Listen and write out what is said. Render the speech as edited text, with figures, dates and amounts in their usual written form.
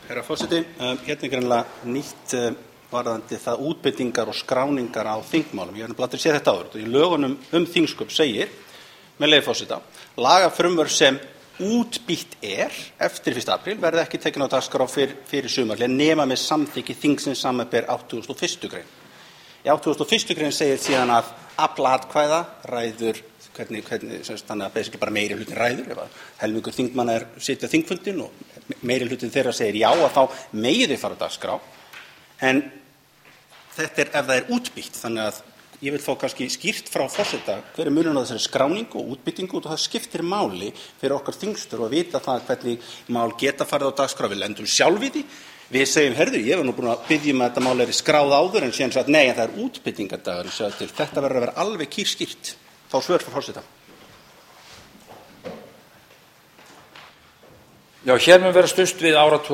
Herra forseti, hérna greinilega nýtt varðandi það útbeitingar og skráningar á þingmálum. Ég hef nefnilega aldrei séð þetta áður. Í lögunum þingsköp segir, með leyfi forseta, lagafrumvörp sem útbýtt eftir 1. apríl verði ekki tekin á dagskrá fyrir sumarhlé nema með samþykki þingsins, samanber 81. grein. Í 81. grein segir síðan að afla atkvæða ræður þannig að basically bara meiri hlutin ræður. Ef helmingur þingmanna sitja þingfundin og meiri hlutin þeirra segir já, að þá megi þau fara á dagskrá. En þetta ef það útbýtt, þannig að ég vil fá kannski skýrt frá forseta hver munurinn á þessari skráningu og útbyttingu, og það skiptir máli fyrir okkar þingstörf að vita það hvernig mál geta farið á dagskrá. Við lendum sjálf í því. Við segjum, herðu, ég var nú búin að biðja að þetta mál skráð áður, en síðan sagt, nei, en það útbyttingardagur. Þetta verður að vera alveg kýrskýrt. Fá svör frá forseta. Já, hér mun vera stuðst við